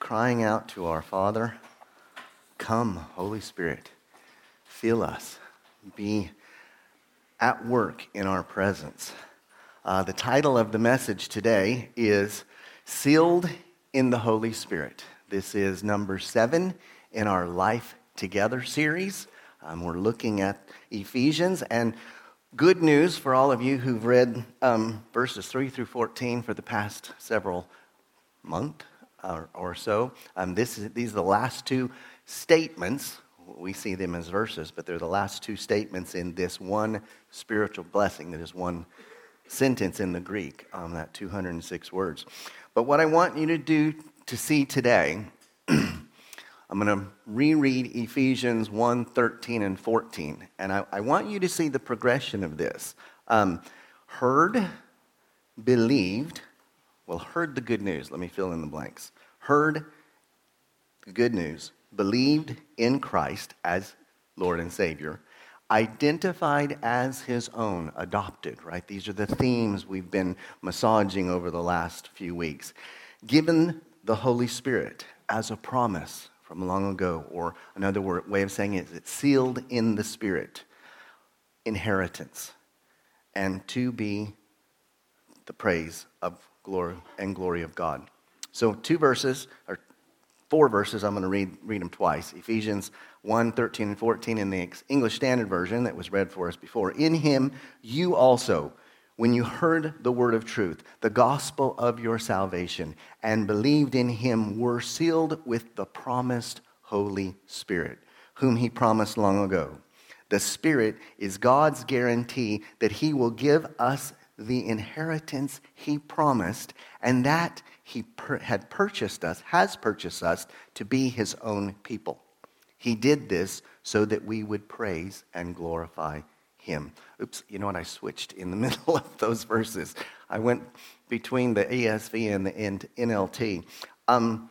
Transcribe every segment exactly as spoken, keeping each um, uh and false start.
crying out to our Father, come, Holy Spirit, fill us, be at work in our presence. Uh, the title of the message today is Sealed in the Holy Spirit. This is number seven in our Life Together series. Um, we're looking at Ephesians, and good news for all of you who've read um, verses three through fourteen for the past several months or, or so. Um, this is, these are the last two statements. We see them as verses, but they're the last two statements in this one spiritual blessing that is one sentence in the Greek, um, that two hundred six words. But what I want you to do to see today, I'm going to reread Ephesians one, thirteen, and fourteen. And I, I want you to see the progression of this. Um, heard, believed, well, heard the good news. Let me fill in the blanks. Heard the good news, believed in Christ as Lord and Savior, identified as his own, adopted, right? These are the themes we've been massaging over the last few weeks. Given the Holy Spirit as a promise from long ago, or another word, way of saying it is it's sealed in the Spirit, inheritance, and to be the praise of glory and glory of God. So two verses, or four verses, I'm going to read read them twice. Ephesians one, thirteen, and fourteen in the English Standard Version that was read for us before. In him, you also, when you heard the word of truth, the gospel of your salvation, and believed in him, were sealed with the promised Holy Spirit, whom he promised long ago. The Spirit is God's guarantee that he will give us the inheritance he promised, and that he per- had purchased us, has purchased us to be his own people. He did this so that we would praise and glorify him. Oops, you know what? I switched in the middle of those verses. I went between the E S V and the N L T. Um,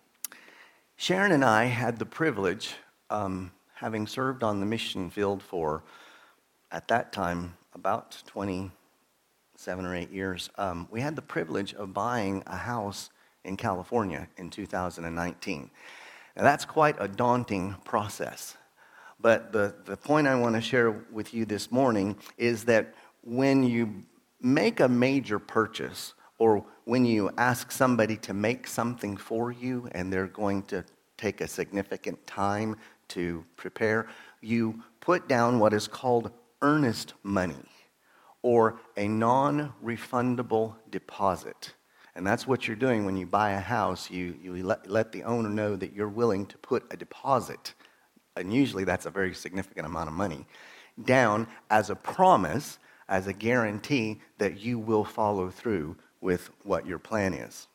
Sharon and I had the privilege, um, having served on the mission field for, at that time, about twenty seven or eight years, um, we had the privilege of buying a house in California in two thousand nineteen. Now, that's quite a daunting process. But the, the point I want to share with you this morning is that when you make a major purchase, or when you ask somebody to make something for you and they're going to take a significant time to prepare, you put down what is called earnest money, or a non-refundable deposit. And that's what you're doing when you buy a house. You, you let, let the owner know that you're willing to put a deposit, and usually that's a very significant amount of money, down as a promise, as a guarantee that you will follow through with what your plan is.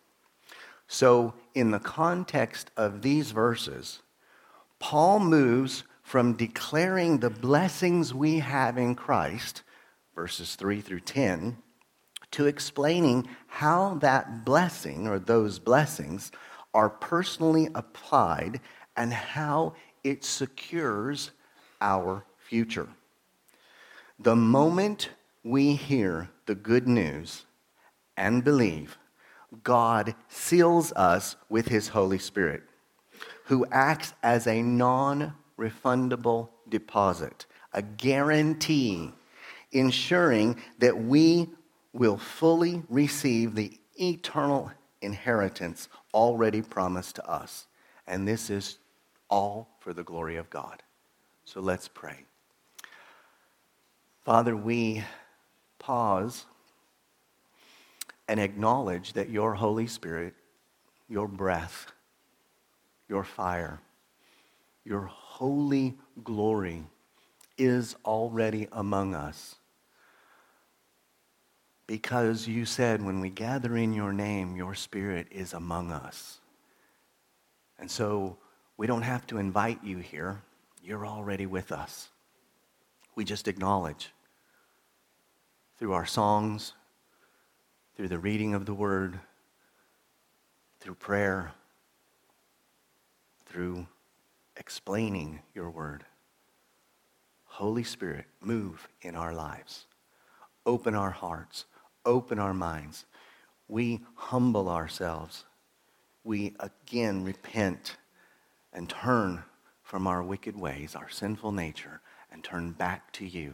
So in the context of these verses, Paul moves from declaring the blessings we have in Christ, verses three through ten, to explaining how that blessing, or those blessings, are personally applied and how it secures our future. The moment we hear the good news and believe, God seals us with his Holy Spirit, who acts as a non-refundable deposit, a guarantee, ensuring that we will fully receive the eternal inheritance already promised to us. And this is all for the glory of God. So let's pray. Father, we pause and acknowledge that your Holy Spirit, your breath, your fire, your holy glory is already among us. Because you said, when we gather in your name, your Spirit is among us. And so we don't have to invite you here. You're already with us. We just acknowledge through our songs, through the reading of the Word, through prayer, through explaining your Word. Holy Spirit, move in our lives. Open our hearts. Open our minds. We humble ourselves we again repent and turn from our wicked ways, our sinful nature, and turn back to you.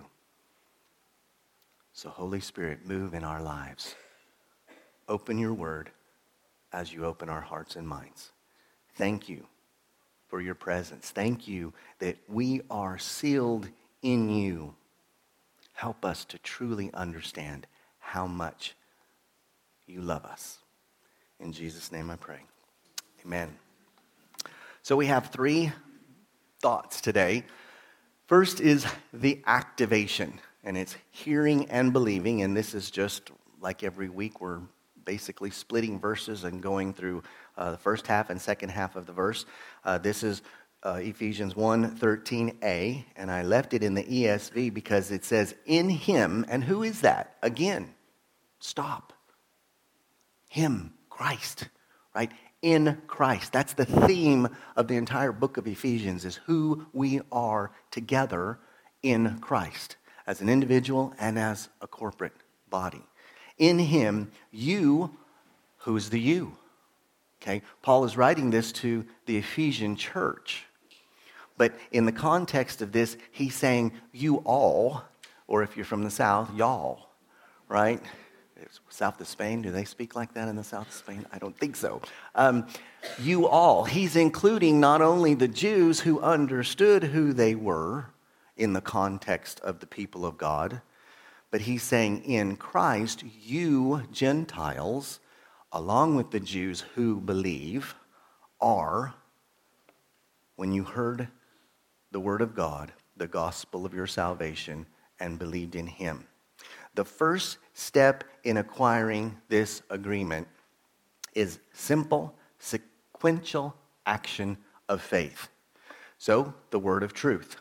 So Holy Spirit, move in our lives. Open your word as you open our hearts and minds. Thank you for your presence. Thank you that we are sealed in you. Help us to truly understand how much you love us. In Jesus' name I pray. Amen. So we have three thoughts today. First is the activation, and it's hearing and believing, and this is just like every week we're basically splitting verses and going through uh, the first half and second half of the verse. Uh, this is uh, Ephesians one thirteen a, and I left it in the E S V because it says, in him, and who is that? Again, stop. Him, Christ, right? In Christ. That's the theme of the entire book of Ephesians, is who we are together in Christ, as an individual and as a corporate body. In him, you, who's the you? Okay, Paul is writing this to the Ephesian church. But in the context of this, he's saying you all, or if you're from the south, y'all, right? South of Spain, do they speak like that in the south of Spain? I don't think so. Um, you all. He's including not only the Jews who understood who they were in the context of the people of God, but he's saying in Christ, you Gentiles, along with the Jews who believe, are, when you heard the word of God, the gospel of your salvation, and believed in him. The first step in acquiring this agreement is simple, sequential action of faith. So, the word of truth.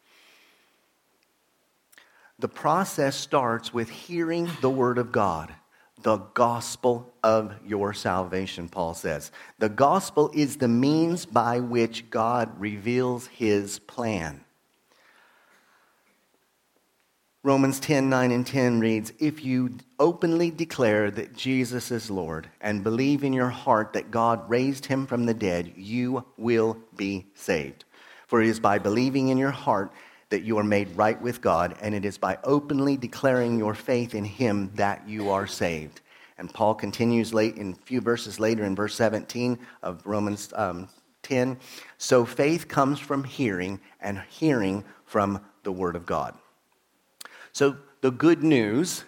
The process starts with hearing the word of God, the gospel of your salvation, Paul says. The gospel is the means by which God reveals his plan. Romans ten, nine and ten reads, if you openly declare that Jesus is Lord and believe in your heart that God raised him from the dead, you will be saved. For it is by believing in your heart that you are made right with God, and it is by openly declaring your faith in him that you are saved. And Paul continues late in a few verses later in verse seventeen of Romans um, ten. So faith comes from hearing, and hearing from the word of God. So the good news,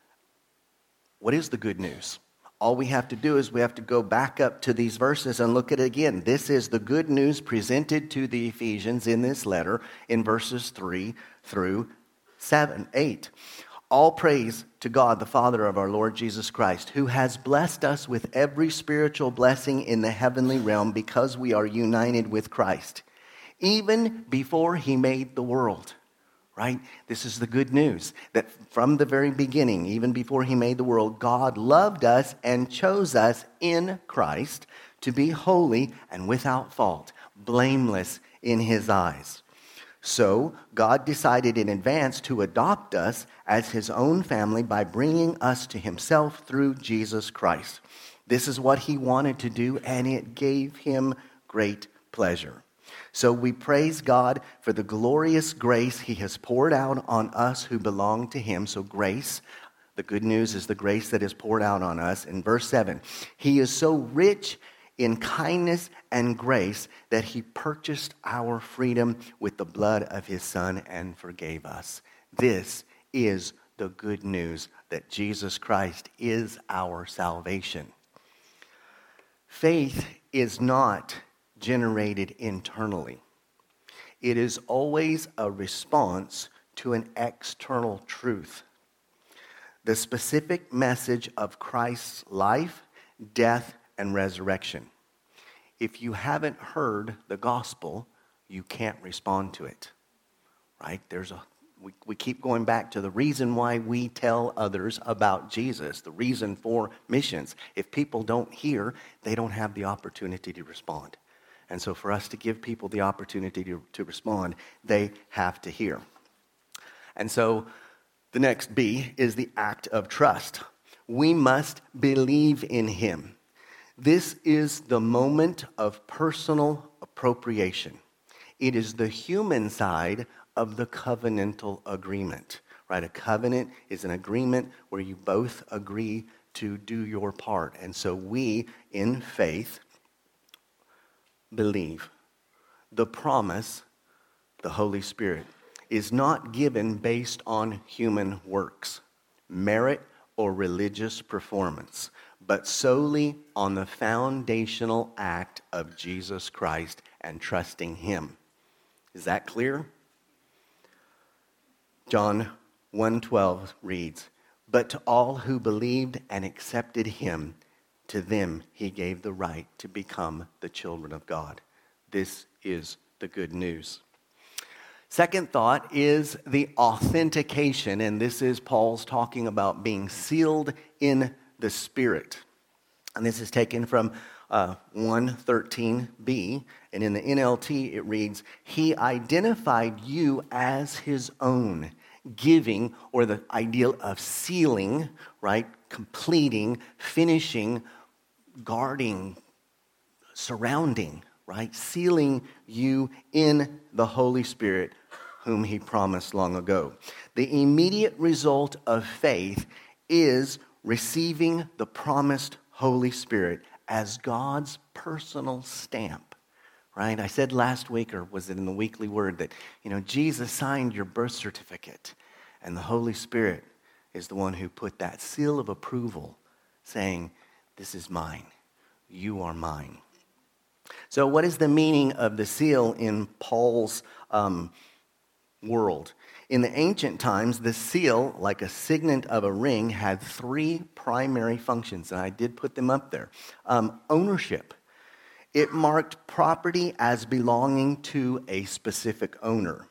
what is the good news? All we have to do is we have to go back up to these verses and look at it again. This is the good news presented to the Ephesians in this letter in verses three through seven, eight. All praise to God, the Father of our Lord Jesus Christ, who has blessed us with every spiritual blessing in the heavenly realm because we are united with Christ, even before he made the world. Right? This is the good news, that from the very beginning, even before he made the world, God loved us and chose us in Christ to be holy and without fault, blameless in his eyes. So God decided in advance to adopt us as his own family by bringing us to himself through Jesus Christ. This is what he wanted to do, and it gave him great pleasure. So we praise God for the glorious grace he has poured out on us who belong to him. So grace, the good news is the grace that is poured out on us. In verse seven, he is so rich in kindness and grace that he purchased our freedom with the blood of his Son and forgave us. This is the good news that Jesus Christ is our salvation. Faith is not generated internally. It is always a response to an external truth. The specific message of Christ's life, death, and resurrection. If you haven't heard the gospel, you can't respond to it. Right? There's a we, we keep going back to the reason why we tell others about Jesus, the reason for missions. If people don't hear, they don't have the opportunity to respond. And so for us to give people the opportunity to, to respond, they have to hear. And so the next B is the act of trust. We must believe in him. This is the moment of personal appropriation. It is the human side of the covenantal agreement, right? A covenant is an agreement where you both agree to do your part. And so we, in faith, believe the promise, the Holy Spirit, is not given based on human works, merit, or religious performance, but solely on the foundational act of Jesus Christ and trusting Him. Is that clear? John one twelve reads, "But to all who believed and accepted Him, to them He gave the right to become the children of God." This is the good news. Second thought is the authentication, and this is Paul's talking about being sealed in the Spirit. And this is taken from uh, one thirteen b, and in the N L T it reads, "He identified you as His own, giving," or the ideal of sealing, right? Completing, finishing, guarding, surrounding, right? Sealing you in the Holy Spirit, whom He promised long ago. The immediate result of faith is receiving the promised Holy Spirit as God's personal stamp, right? I said last week, or was it in the weekly word, that, you know, Jesus signed your birth certificate, and the Holy Spirit is the one who put that seal of approval, saying, "This is mine. You are mine." So what is the meaning of the seal in Paul's um, world? In the ancient times, the seal, like a signet of a ring, had three primary functions, and I did put them up there. Um, ownership. It marked property as belonging to a specific owner.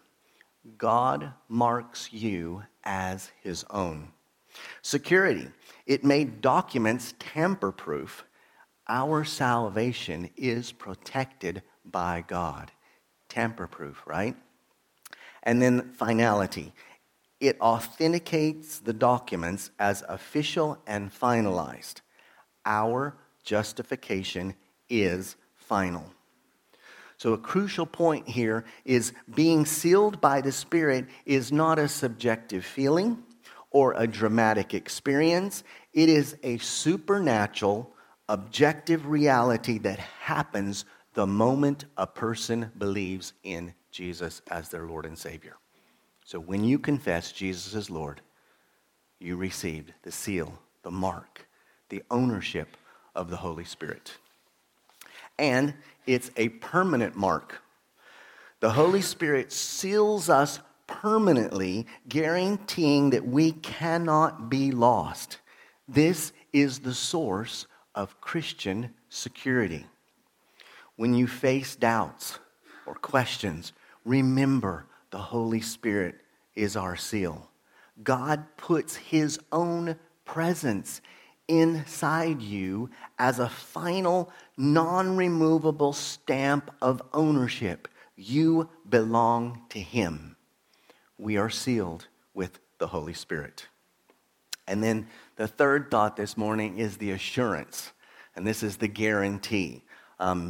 God marks you as His own. Security. It made documents tamper-proof. Our salvation is protected by God. Tamper-proof, right? And then finality. It authenticates the documents as official and finalized. Our justification is final. So a crucial point here is being sealed by the Spirit is not a subjective feeling or a dramatic experience. It is a supernatural, objective reality that happens the moment a person believes in Jesus as their Lord and Savior. So when you confess Jesus as Lord, you received the seal, the mark, the ownership of the Holy Spirit. And it's a permanent mark. The Holy Spirit seals us permanently, guaranteeing that we cannot be lost. This is the source of Christian security. When you face doubts or questions, remember the Holy Spirit is our seal. God puts His own presence inside you as a final, non-removable stamp of ownership. You belong to Him. We are sealed with the Holy Spirit. And then the third thought this morning is the assurance. And this is the guarantee. Um,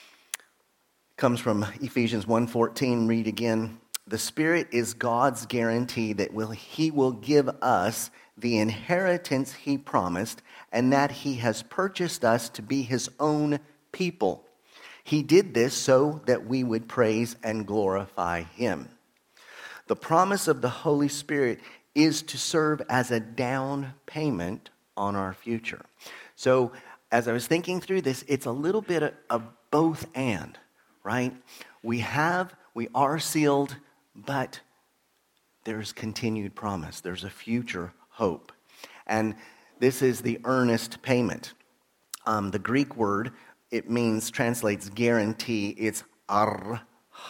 comes from Ephesians one fourteen. Read again. The Spirit is God's guarantee that will, He will give us the inheritance He promised, and that He has purchased us to be His own people. He did this so that we would praise and glorify Him. The promise of the Holy Spirit is to serve as a down payment on our future. So as I was thinking through this, it's a little bit of, of both and, right? We have, we are sealed, but there's continued promise. There's a future hope. And this is the earnest payment. Um, the Greek word, it means, translates guarantee. It's arhabon.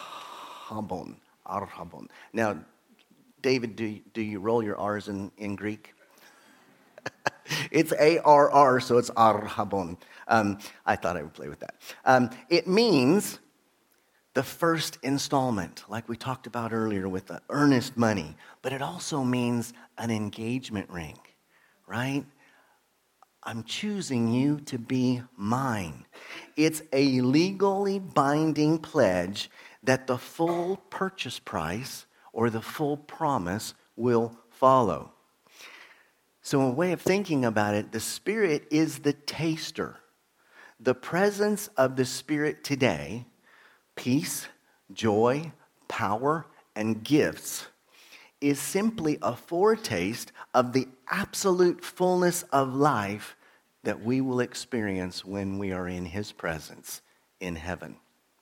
Arhabon. Now, David, do, do you roll your R's in, in Greek? It's A R R, so it's arhabon. Um, I thought I would play with that. Um, it means the first installment, like we talked about earlier with the earnest money. But it also means an engagement ring, right? I'm choosing you to be mine. It's a legally binding pledge that the full purchase price or the full promise will follow. So a way of thinking about it, the Spirit is the taster. The presence of the Spirit today, peace, joy, power, and gifts, is simply a foretaste of the absolute fullness of life that we will experience when we are in His presence in heaven.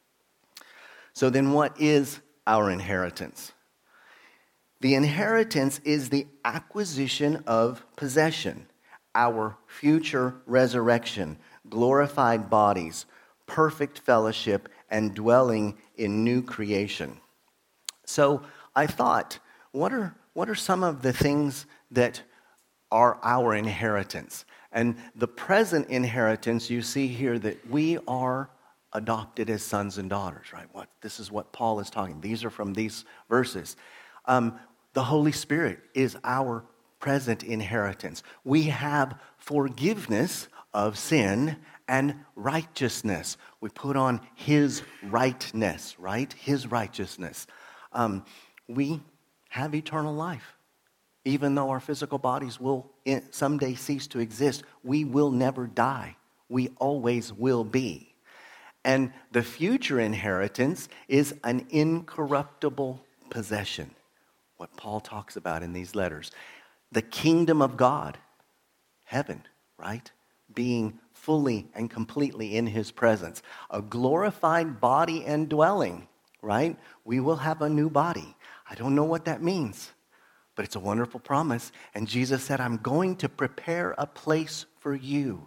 So then what is our inheritance? The inheritance is the acquisition of possession, our future resurrection, glorified bodies, perfect fellowship, and dwelling in new creation. So I thought, what are what are some of the things that are our inheritance? And the present inheritance, you see here that we are adopted as sons and daughters, right? What this is what Paul is talking. These are from these verses. Um, the Holy Spirit is our present inheritance. We have forgiveness of sin and righteousness. We put on His rightness, right? His righteousness. Um, we have eternal life. Even though our physical bodies will someday cease to exist, we will never die. We always will be. And the future inheritance is an incorruptible possession. What Paul talks about in these letters. The kingdom of God, heaven, right? Being fully and completely in His presence. A glorified body and dwelling, right? We will have a new body. I don't know what that means, but it's a wonderful promise. And Jesus said, I'm going to prepare a place for you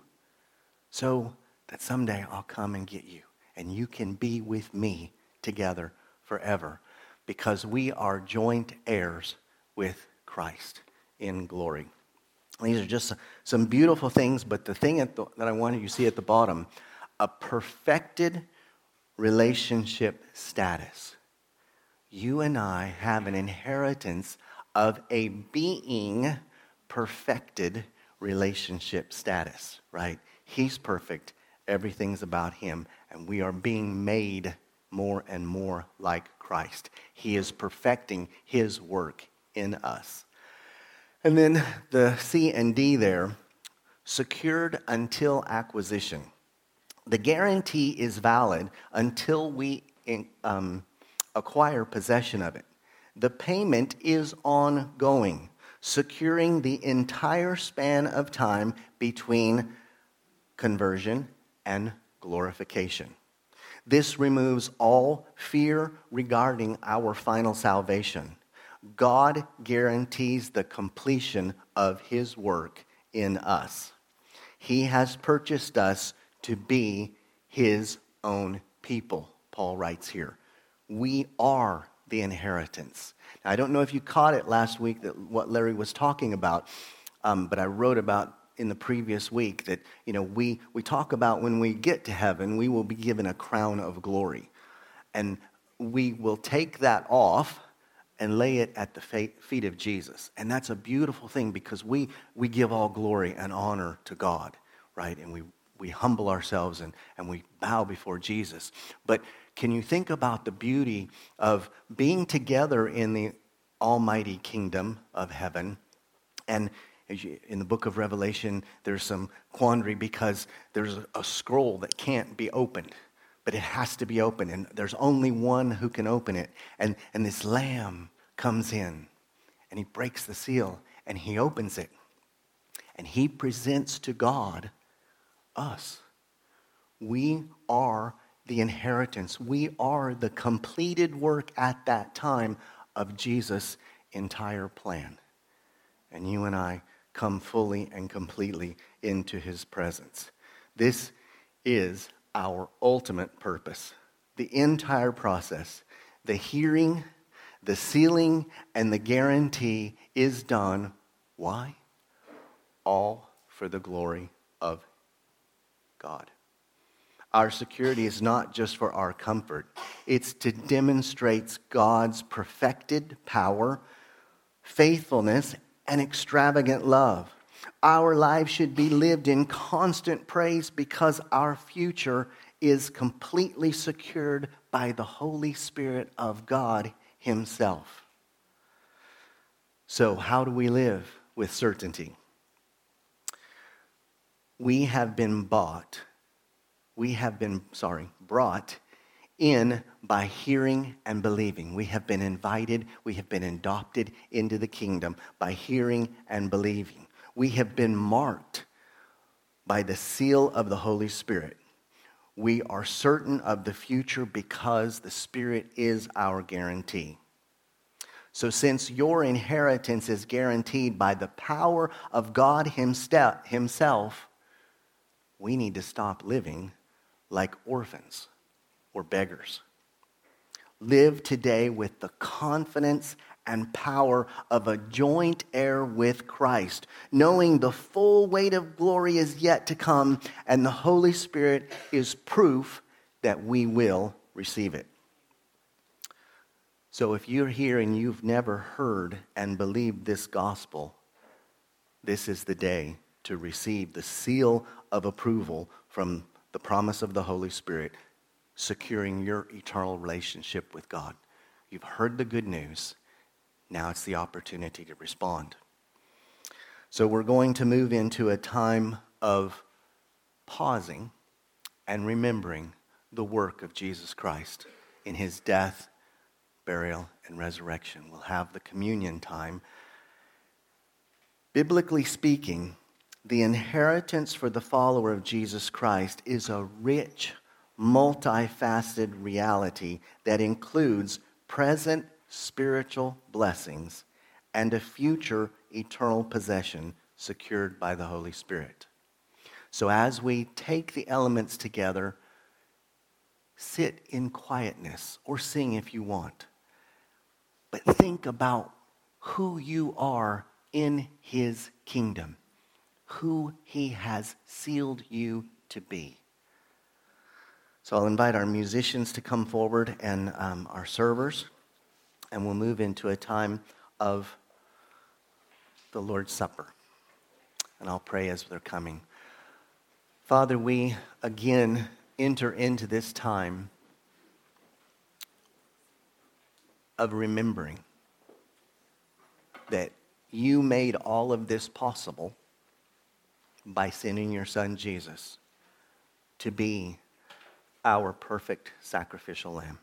so that someday I'll come and get you. And you can be with me together forever because we are joint heirs with Christ in glory. These are just some beautiful things, but the thing at the, that I wanted you to see at the bottom, a perfected relationship status. You and I have an inheritance of a being perfected relationship status, right? He's perfect. Everything's about Him. And we are being made more and more like Christ. He is perfecting His work in us. And then the C and D there, secured until acquisition. The guarantee is valid until we um, acquire possession of it. The payment is ongoing, securing the entire span of time between conversion and glorification. This removes all fear regarding our final salvation. God guarantees the completion of His work in us. He has purchased us to be His own people, Paul writes here. We are the inheritance. Now, I don't know if you caught it last week, that what Larry was talking about, um, but I wrote about in the previous week that, you know, we, we talk about when we get to heaven, we will be given a crown of glory. And we will take that off and lay it at the feet of Jesus. And that's a beautiful thing because we, we give all glory and honor to God, right? And we, we humble ourselves and, and we bow before Jesus. But can you think about the beauty of being together in the almighty kingdom of heaven? And in the book of Revelation, there's some quandary because there's a scroll that can't be opened, but it has to be opened, and there's only one who can open it. And, and this lamb comes in, and he breaks the seal, and he opens it, and he presents to God us. We are the inheritance. We are the completed work at that time of Jesus' entire plan. And you and I come fully and completely into His presence. This is our ultimate purpose. The entire process, the hearing, the sealing, and the guarantee is done. Why? All for the glory of God. Our security is not just for our comfort. It's to demonstrate God's perfected power, faithfulness, and extravagant love. Our lives should be lived in constant praise because our future is completely secured by the Holy Spirit of God Himself. So, how do we live with certainty? We have been bought, we have been, sorry, brought in by hearing and believing. We have been invited, we have been adopted into the kingdom by hearing and believing. We have been marked by the seal of the Holy Spirit. We are certain of the future because the Spirit is our guarantee. So since your inheritance is guaranteed by the power of God Himself, we need to stop living like orphans or beggars. Live today with the confidence and power of a joint heir with Christ, knowing the full weight of glory is yet to come, and the Holy Spirit is proof that we will receive it. So if you're here and you've never heard and believed this gospel, this is the day to receive the seal of approval from the promise of the Holy Spirit, securing your eternal relationship with God. You've heard the good news. Now it's the opportunity to respond. So we're going to move into a time of pausing and remembering the work of Jesus Christ in His death, burial, and resurrection. We'll have the communion time. Biblically speaking, the inheritance for the follower of Jesus Christ is a rich, multifaceted reality that includes present spiritual blessings and a future eternal possession secured by the Holy Spirit. So as we take the elements together, sit in quietness or sing if you want. But think about who you are in His kingdom, who He has sealed you to be. So I'll invite our musicians to come forward and um, our servers, and we'll move into a time of the Lord's Supper. And I'll pray as they're coming. Father, we again enter into this time of remembering that you made all of this possible by sending your Son Jesus to be our perfect sacrificial lamb.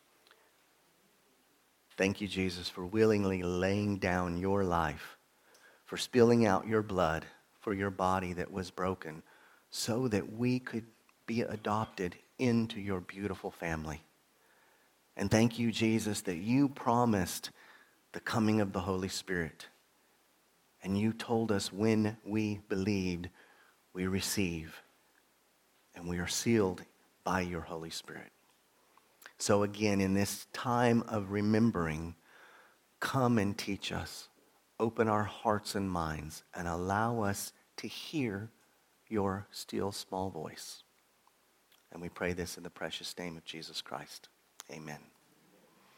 Thank you, Jesus, for willingly laying down your life, for spilling out your blood for your body that was broken, so that we could be adopted into your beautiful family. And thank you, Jesus, that you promised the coming of the Holy Spirit. And you told us when we believed, we receive. And we are sealed by your Holy Spirit. So again, in this time of remembering, come and teach us. Open our hearts and minds and allow us to hear your still small voice. And we pray this in the precious name of Jesus Christ. Amen.